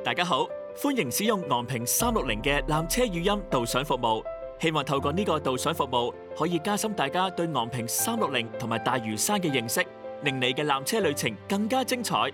大家好，歡迎使用昂坪360嘅纜車語音導賞服務。希望透過呢個導賞服務，可以加深大家對昂坪360同埋大嶼山嘅認識，令你嘅纜車旅程更加精彩。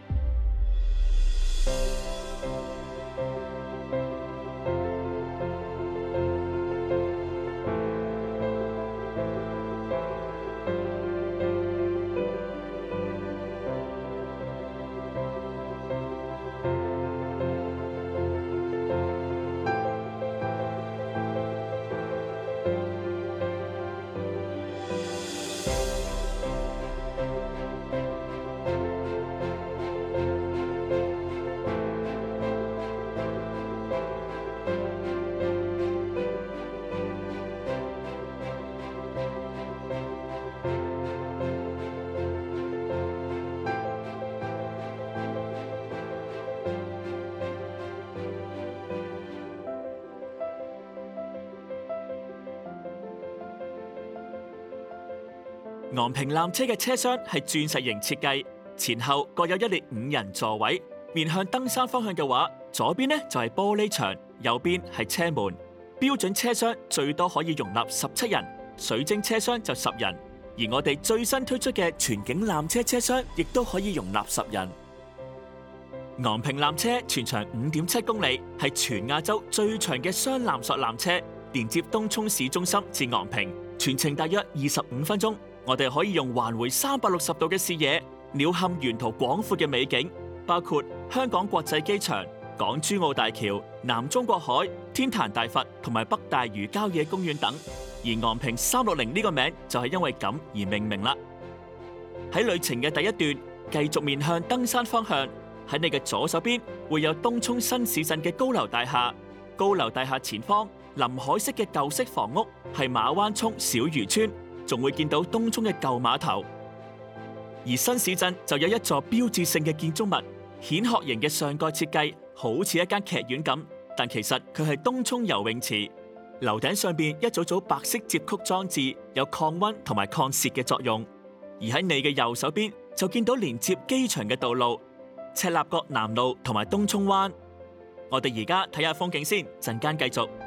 昂坪纜車嘅車廂係鑽石型設計，前後各有一列5人座位。面向登山方向嘅話，左邊呢就係玻璃牆，右邊係車門。標準車廂最多可以容納17人，水晶車廂就10人。而我哋最新推出嘅全景纜車車廂，亦都可以容納10人。昂坪纜車全長5.7公里，係全亞洲最長嘅雙纜索纜車，連接東涌市中心至昂坪，全程大約25分鐘。我哋可以用環迴360度嘅視野，鳥瞰沿途廣闊嘅美景，包括香港國際機場、港珠澳大橋、南中國海、天壇大佛同埋北大嶼郊野公園等。而昂坪360呢個名就係因為咁而命名啦。喺旅程嘅第一段，繼續面向登山方向，喺你嘅左手邊會有東涌新市鎮嘅高樓大廈，高樓大廈前方臨海式嘅舊式房屋係馬灣涌小漁村。仲會見到東涌嘅舊碼頭，而新市鎮就有一座標誌性嘅建築物，蜆殼形嘅上蓋設計，好似一間劇院咁，但其實佢係東涌游泳池。樓頂上邊一組組白色接曲裝置，有抗溫同埋抗蝕嘅作用。而喺你嘅右手邊就見到連接機場嘅道路，赤鱲角南路同埋東涌灣。我哋而家睇下風景先，陣間繼續。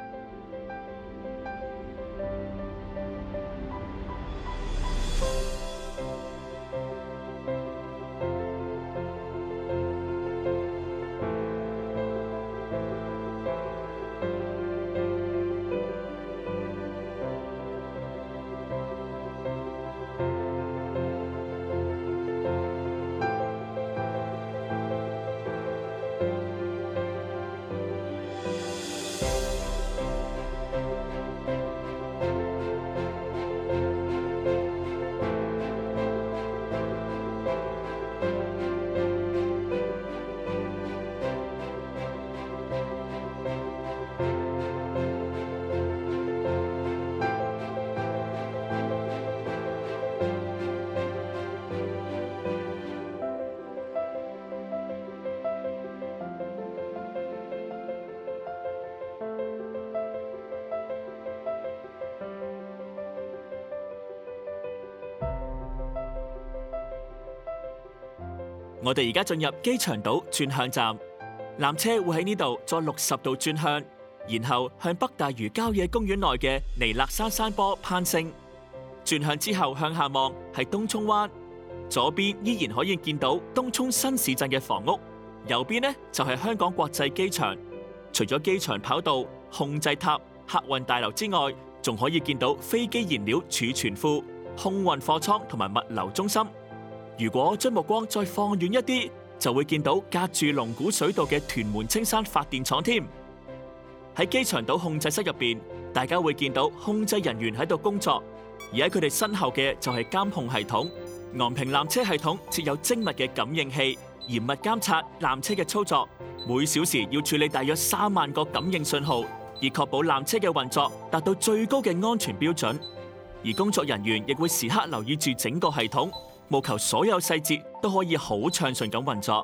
我哋而家進入機場島轉向站，纜車會喺呢度再60度轉向，然後向北大嶼郊野公園內嘅彌勒山山坡攀升。轉向之後向下望係東涌灣，左邊依然可以見到東涌新市鎮嘅房屋，右邊呢就係香港國際機場。除咗機場跑道、控制塔、客運大樓之外，仲可以見到飛機燃料儲存庫、空運貨倉同埋物流中心。如果將目光再放遠一啲，就會見到隔住龍鼓水道嘅屯門青山發電廠添。喺機場島控制室入邊，大家會見到控制人員喺度工作，而喺佢哋身後嘅就係監控系統。昂坪纜車系統設有精密嘅感應器，嚴密監察纜車嘅操作，每小時要處理大約3萬個感應信號，以確保纜車嘅運作達到最高嘅安全標準。而工作人員亦會時刻留意住整個系統，務求所有細節都可以好暢順咁運作。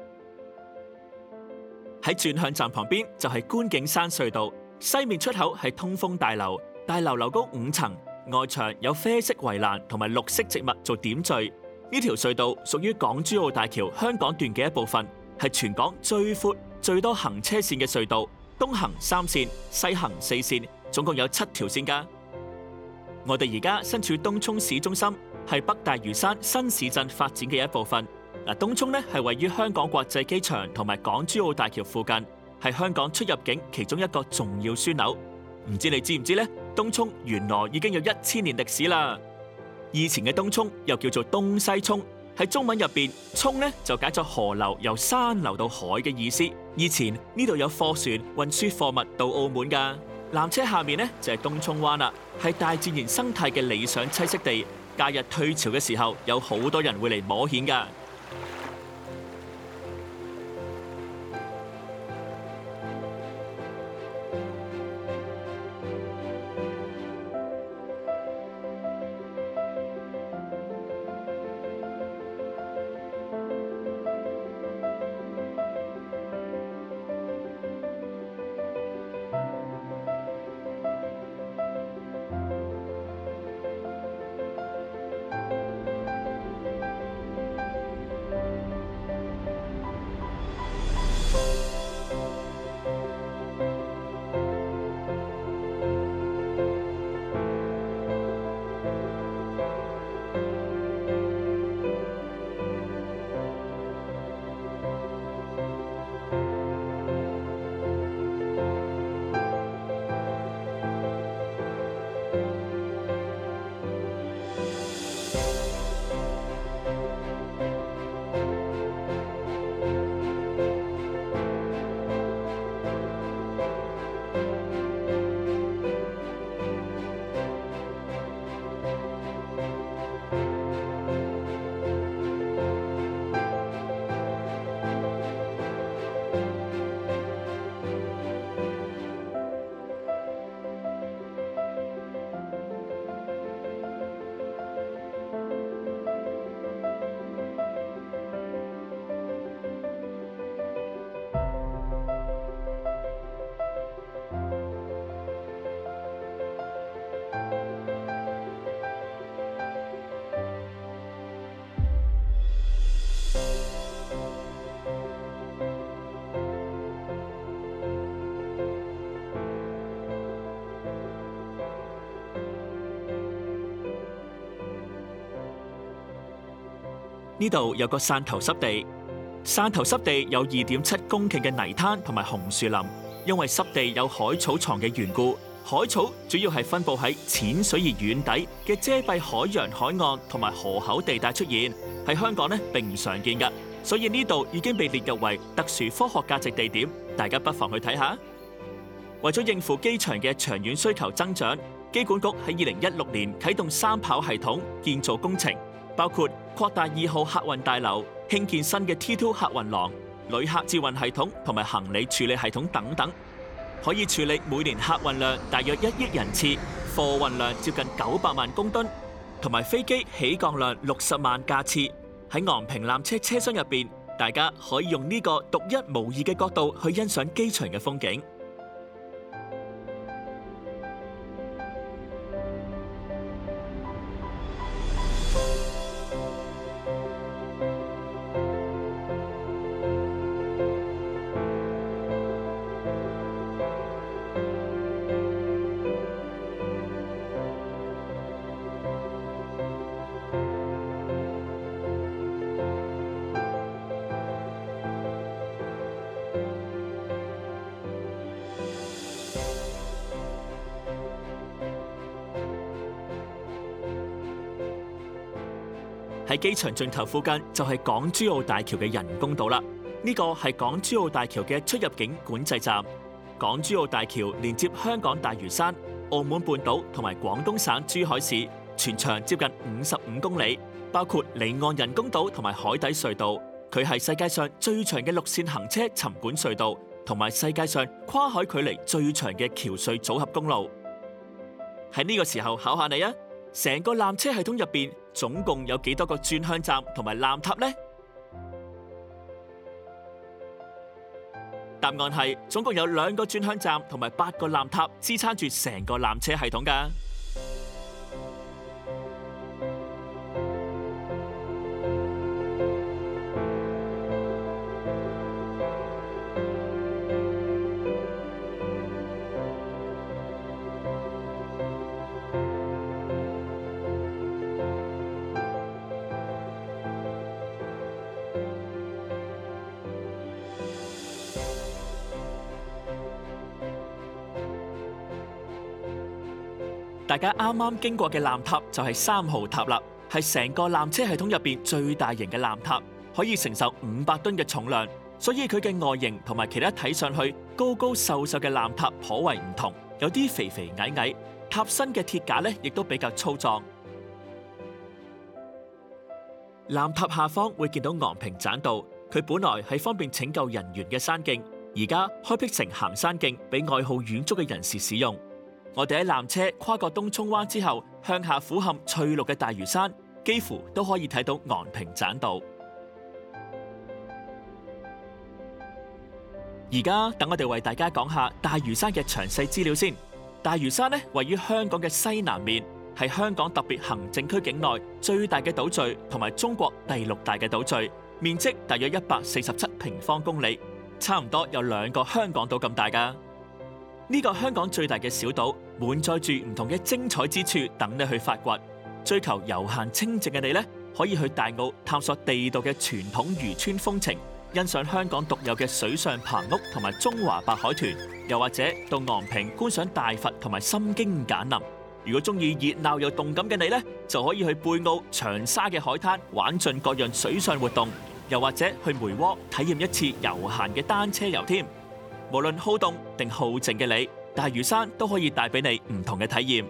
喺轉向站旁邊就係觀景山隧道，西面出口係通風大樓，大樓樓高5層，外牆有啡色圍欄同埋綠色植物做點綴。呢條隧道屬於港珠澳大橋香港段嘅一部分，係全港最闊、 最多行車線嘅隧道，東行3線，西行4線，總共有7條線㗎。我哋而家身處東涌市中心，係北大嶼山新市鎮發展嘅一部分。東涌呢係位於香港國際機場同埋港珠澳大橋附近，係香港出入境其中一個重要樞紐。唔知你知唔知呢？東涌原來已經有1000年歷史啦。以前嘅東涌又叫做東西涌，喺中文入邊，涌呢就解作河流由山流到海嘅意思。以前呢度有貨船運輸貨物到澳門㗎。纜車下面呢就係東涌灣啦，係大自然生態嘅理想棲息地。假日退潮嘅時候，有好多人會嚟摸蜆㗎。呢度有個汕頭濕地，汕頭濕地有2.7公頃嘅泥灘同埋紅樹林。因為濕地有海草床嘅緣故，海草主要係分佈喺淺水而遠底嘅遮蔽海洋海岸同埋河口地帶出現，喺香港呢並唔常見㗎，所以呢度已經被列入為特殊科學價值地點，大家不妨去睇下。為咗應付機場嘅長遠需求增長，機管局喺2016年啟動3跑系統建造工程。包括擴大2號客運大樓、興建新嘅 T2 客運廊、旅客捷運系統同埋行李處理系統等等，可以處理每年客運量大約1億人次，貨運量接近900萬公噸，同埋飛機起降量60萬架次。喺昂坪纜車車廂入邊，大家可以用呢個獨一無二嘅角度去欣賞機場嘅風景。喺機場盡頭附近就係港珠澳大橋嘅人工島啦。呢個係港珠澳大橋嘅出入境管制站。港珠澳大橋連接香港大嶼山、澳門半島同埋廣東省珠海市，全長接近55公里，包括離岸人工島同埋海底隧道。佢係世界上最長嘅陸線行車沉管隧道，同埋世界上跨海距離最長嘅橋隧組合公路。喺呢個時候考下你啊！成個纜車系統入邊總共有幾多個轉向站同埋纜塔呢？答案係總共有2個轉向站同埋8個纜塔支撐住成個纜車系統㗎。 大家啱啱經過嘅纜塔就係3號塔啦，係成個纜車系統入邊最大型嘅纜塔，可以承受500噸嘅重量，所以佢嘅外形同埋其他睇上去高高瘦瘦嘅纜塔頗為唔同，有啲肥肥矮矮，塔身嘅鐵架呢亦都比較粗壯。纜塔下方會見到昂坪棧道，佢本來係方便拯救人員嘅山徑，而家開闢成行山徑俾愛好遠足嘅人士使用。我哋喺纜車跨過東涌灣之後，向下俯瞰翠綠嘅大嶼山，幾乎都可以睇到昂坪棧道。而家等我哋為大家講下大嶼山嘅詳細資料先。大嶼山呢，位於香港嘅西南面，係香港特別行政區境內最大嘅島嶼，同埋中國第6大嘅島嶼，面積大約147平方公里，差唔多有2個香港島咁大㗎。呢個香港最大嘅小島，滿載住唔同嘅精彩之處等你去發掘。追求悠閒清靜嘅你呢，可以去大澳探索地道嘅傳統漁村風情，欣賞香港獨有嘅水上棚屋同埋中華白海豚，又或者到昂坪觀賞大佛同埋心經簡林。如果中意熱鬧又動感嘅你呢，就可以去貝澳長沙嘅海灘玩盡各樣水上活動，又或者去梅窩體驗一次悠閒嘅單車遊添。無論好動定好靜嘅你，大嶼山都可以帶俾你唔同嘅體驗。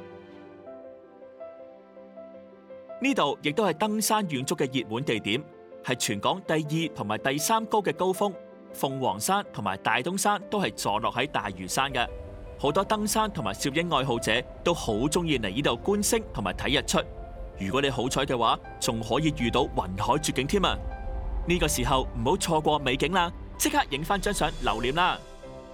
呢度亦都係登山遠足嘅熱門地點，係全港第2同埋第3高嘅高峰。鳳凰山同埋大東山都係坐落喺大嶼山嘅，好多登山同埋攝影愛好者都好中意嚟呢度觀星同埋睇日出。如果你好彩嘅話，仲可以遇到雲海絕景添啊！呢個時候唔好錯過美景啦，即刻影翻張相留念啦！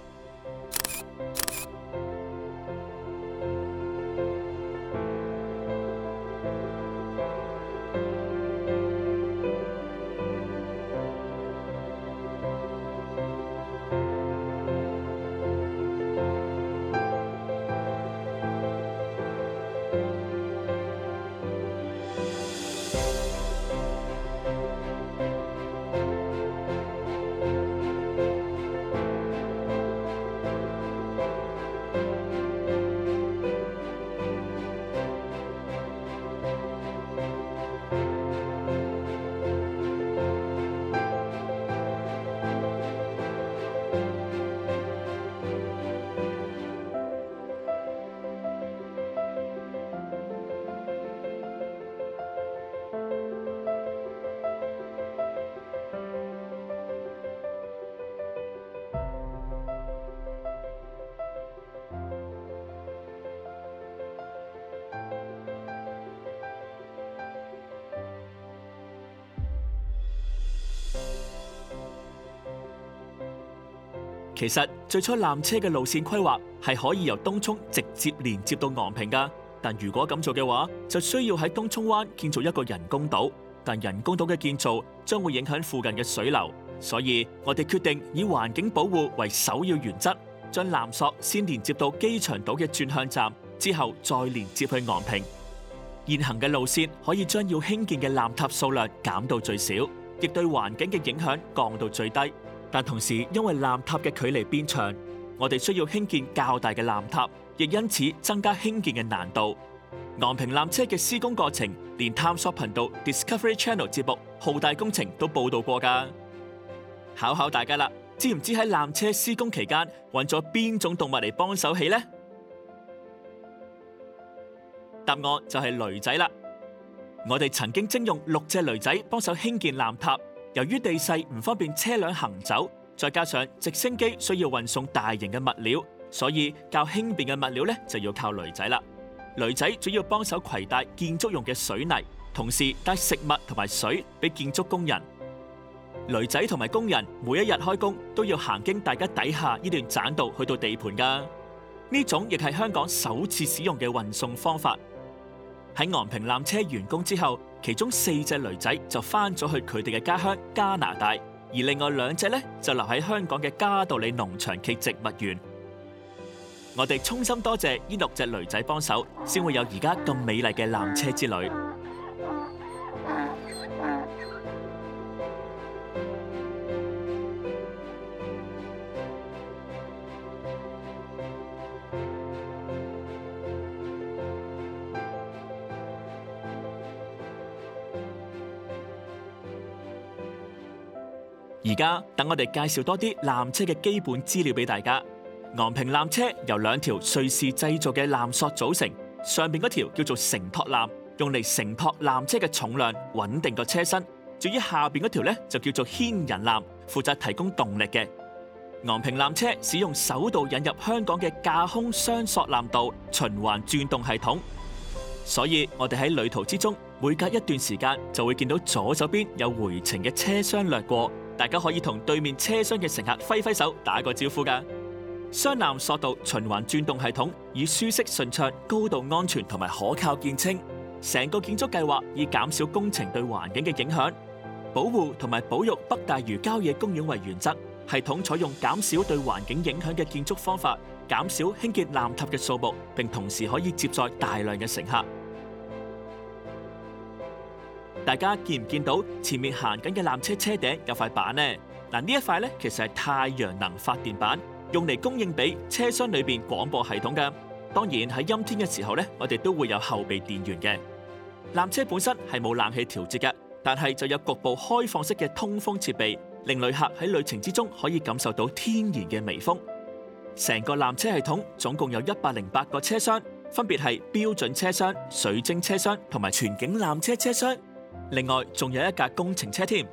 其實最初纜車嘅路線規劃係可以由東涌直接連接到昂坪㗎，但如果咁做嘅話，就需要喺東涌灣建造一個人工島，但人工島嘅建造將會影響附近嘅水流，所以我哋決定以環境保護為首要原則，將纜索先連接到機場島嘅轉向站，之後再連接去昂坪。現行嘅路線可以將要興建嘅纜塔數量減到最少，亦對環境嘅影響降到最低。但同時，因為纜塔嘅距離變長，我哋需要興建較大嘅纜塔，亦因此增加興建嘅難度。昂坪纜車嘅施工過程，連探索頻道 Discovery Channel 節目《浩大工程》都報道過㗎。考考大家啦，知唔知喺纜車施工期間揾咗邊種動物嚟幫手起呢？答案就係驢仔啦。我哋曾經徵用6隻驢仔幫手興建纜塔。由於地勢唔方便車輛行走，再加上直升機需要運送大型嘅物料，所以較輕便嘅物料呢就要靠驢仔啦。驢仔主要幫手攜帶建築用嘅水泥，同時帶食物同埋水俾建築工人。驢仔同埋工人每一日開工都要行經大家底下呢段棧道去到地盤㗎。呢種亦係香港首次使用嘅運送方法。喺昂坪纜車完工之後，其中4隻驢仔就返咗去佢哋嘅家鄉加拿大，而另外2隻呢就留喺香港嘅嘉道理農場暨植物園。我哋衷心多謝呢6隻驢仔幫手，先會有而家咁美麗嘅纜車之旅。 而家等我哋介紹多啲纜車嘅基本資料俾大家。昂坪纜車由2條瑞士製造嘅纜索組成，上邊嗰條叫做承托纜，用嚟承托纜車嘅重量，穩定個車身。至於下邊嗰條呢，就叫做牽引纜，負責提供動力嘅。昂坪纜車使用首度引入香港嘅架空雙索纜道循環轉動系統，所以我哋喺旅途之中，每隔一段時間就會見到左手邊有回程嘅車廂掠過，大家可以同對面車廂嘅乘客揮揮手打個招呼㗎。雙纜索道循環轉動系統以舒適順暢、高度安全同埋可靠見稱，成個建築計劃以減少工程對環境嘅影響，保護同埋保育北大嶼郊野公園為原則。系統採用減少對環境影響嘅建築方法，減少興建纜塔嘅數目，並同時可以接載大量嘅乘客。大家見唔見到前面行緊嘅纜車車頂有塊板呢？嗱，呢一塊呢，其實係太陽能發電板，用嚟供應俾車廂裏邊廣播系統㗎。當然喺陰天嘅時候呢，我哋都會有後備電源嘅。纜車本身係冇冷氣調節嘅，但係就有局部開放式嘅通風設備，令旅客喺旅程之中可以感受到天然嘅微風。成個纜車系統總共有108個車廂，分別係標準車廂、水晶車廂同埋全景纜車車廂。另外仲有一架工程車添。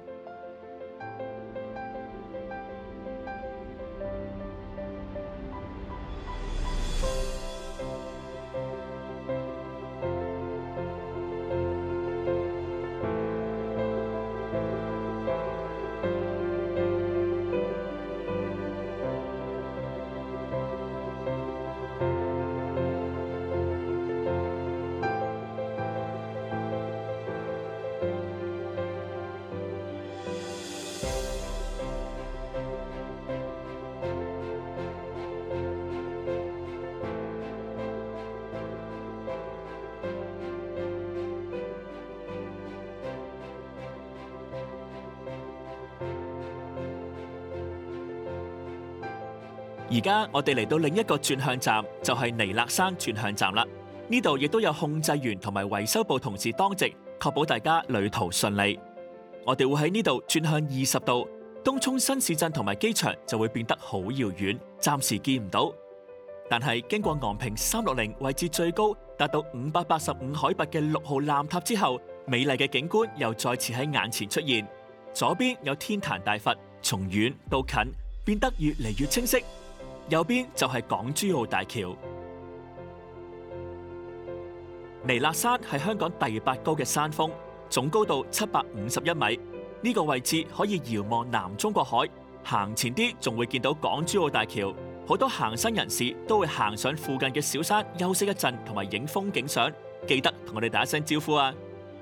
而家我哋嚟到另一個轉向站，就係彌勒山轉向站啦。呢度亦都有控制員同埋維修部同事當值，確保大家旅途順利。我哋會喺呢度轉向20度，東涌新市鎮同埋機場就會變得好遙遠，暫時見唔到。但係經過昂坪360位置最高達到585海拔嘅6號纜塔之後，美麗嘅景觀又再次喺眼前出現。左邊有天壇大佛，從遠到近變得越嚟越清晰。右邊就係港珠澳大橋。彌勒山係香港第8高嘅山峰，總高度751米。呢個位置可以遙望南中國海，行前啲仲會見到港珠澳大橋。好多行山人士都會行上附近嘅小山休息一陣，同埋影風景相。記得同我哋打一聲招呼啊！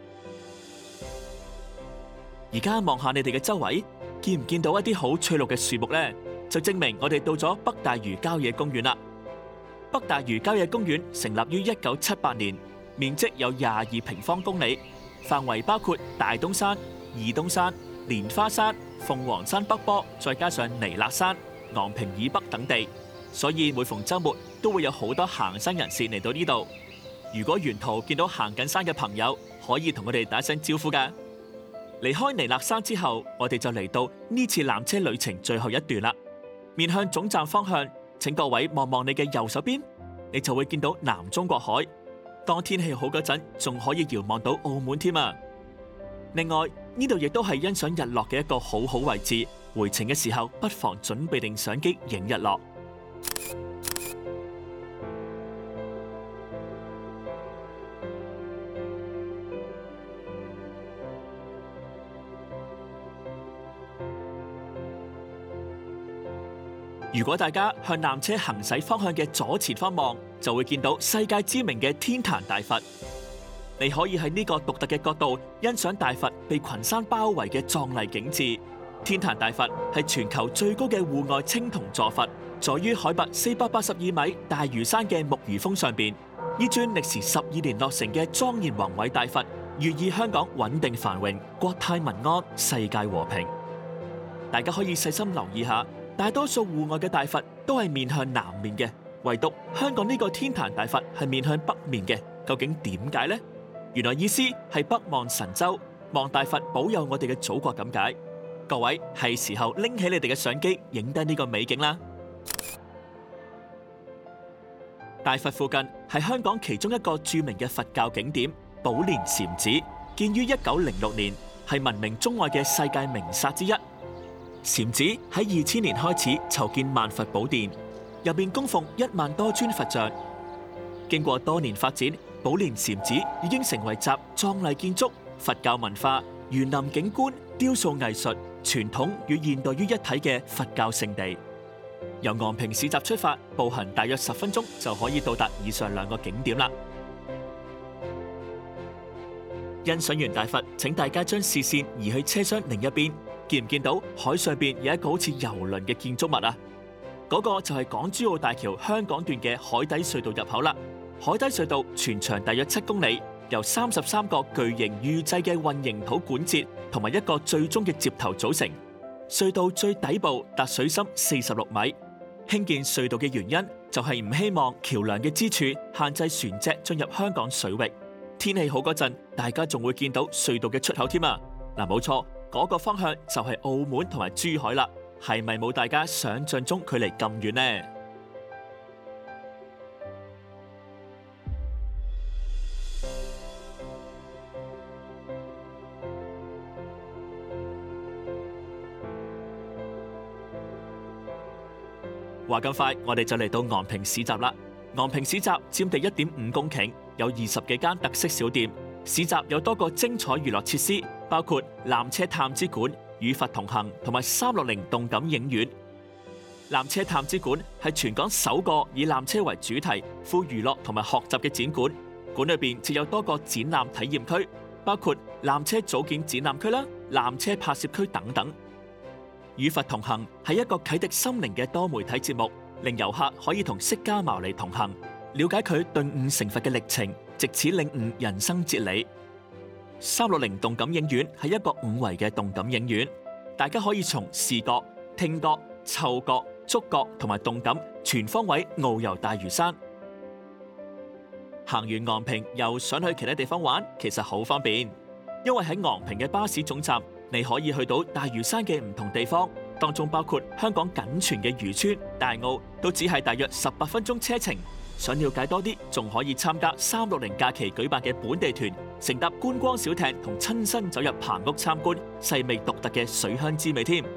而家望下你哋嘅周圍，見唔見到一啲好翠綠嘅樹木呢？就證明我哋到咗北大嶼郊野公園啦。北大嶼郊野公園成立於1978年，面積有22平方公里，範圍包括大東山、二東山、蓮花山、鳳凰山北坡，再加上彌勒山、昂坪以北等地。所以每逢週末都會有好多行山人士嚟到呢度。如果沿途見到行緊山嘅朋友，可以同我哋打聲招呼㗎。離開彌勒山之後，我哋就嚟到呢次纜車旅程最後一段啦。面向總站方向，請各位望望你嘅右手邊，你就會見到南中國海。當天氣好嗰陣，仲可以遙望到澳門添啊！另外，呢度亦都係欣賞日落嘅一個好好位置。回程嘅時候，不妨準備定相機影日落。如果大家向纜車行駛方向嘅左前方望，就會見到世界知名嘅天壇大佛。你可以喺呢個獨特嘅角度欣賞大佛被群山包圍嘅壯麗景致。天壇大佛係全球最高嘅戶外青銅坐佛，坐於海拔482米大嶼山嘅木魚峰上邊。呢尊歷時12年落成嘅莊嚴宏偉大佛，寓意香港穩定繁榮、國泰民安、世界和平。大家可以細心留意下。大多數戶外嘅大佛都係面向南面嘅，唯獨香港呢個天壇大佛係面向北面嘅。究竟點解呢？原來意思係北望神州，望大佛保佑我哋嘅祖國咁解。 各位係時候拎起你哋嘅相機，影低呢個美景啦！大佛附近係香港其中一個著名嘅佛教景點寶蓮禪寺，建於1906年，係聞名中外嘅世界名剎之一。禪寺喺2000年開始籌建萬佛寶殿，入面供奉1萬多尊佛像。經過多年發展，寶蓮禪寺已經成為集壯麗建築、佛教文化、園林景觀、雕塑藝術、傳統與現代於一體嘅佛教聖地。由昂坪市集出發，步行大約10分鐘就可以到達以上2個景點啦。欣賞完大佛，請大家將視線移去車廂另一邊，見唔見到海上邊有一個好似郵輪嘅建築物啊？嗰個就係港珠澳大橋香港段嘅海底隧道入口啦。海底隧道全長大約7公里，由33個巨型預製嘅混凝土管節同埋一個最終嘅接頭組成。隧道最底部達水深46米。興建隧道嘅原因就係唔希望橋樑嘅支柱限制船隻進入香港水域。天氣好嗰陣，大家仲會見到隧道嘅出口添啊！嗱，冇錯，嗰個方向就係澳門同埋珠海啦。係咪冇大家想象中距離咁遠呢？話咁快，我哋就嚟到昂坪市集啦。昂坪市集佔地1.5公頃，有20幾間特色小店。市集有多個精彩娛樂設施，包括纜車探知館、與佛同行同埋360動感影院。纜車探知館係全港首個以纜車為主題、富娛樂同埋學習嘅展館。館裏邊設有多個展覽體驗區，包括纜車組件展覽區啦、纜車拍攝區等等。與佛同行係一個啟迪心靈嘅多媒體節目，令遊客可以同釋迦牟尼同行，了解佢頓悟成佛嘅歷程，藉此領悟人生哲理。360動感影院係一個5維嘅動感影院，大家可以從視覺、聽覺、嗅覺、觸覺同埋動感全方位遨遊大嶼山。行完昂坪又想去其他地方玩，其實好方便，因為喺昂坪嘅巴士總站，你可以去到大嶼山嘅唔同地方，當中包括香港僅存嘅漁村、大澳，都只係大約18分鐘車程。想了解多啲，仲可以參加360假期舉辦嘅本地團，乘搭觀光小艇同親身走入棚屋參觀，細味獨特嘅水鄉滋味添。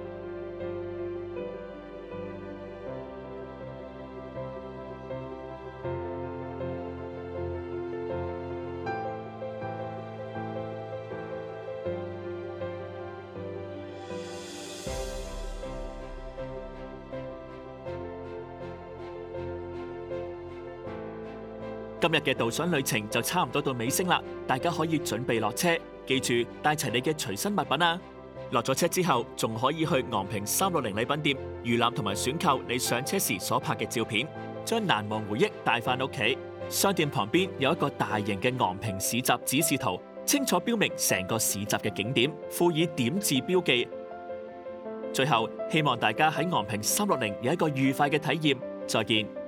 今日嘅導賞旅程就差唔多到尾聲啦，大家可以準備落車，記住帶齊你嘅隨身物品啊！落咗車之後，仲可以去昂坪360禮品店預覽同埋選購你上車時所拍嘅照片，將難忘回憶帶翻屋企。商店旁邊有一個大型嘅昂坪市集指示圖，清楚標明成個市集嘅景點，附以點字標記。最後，希望大家喺昂坪360有一個愉快嘅體驗。再見。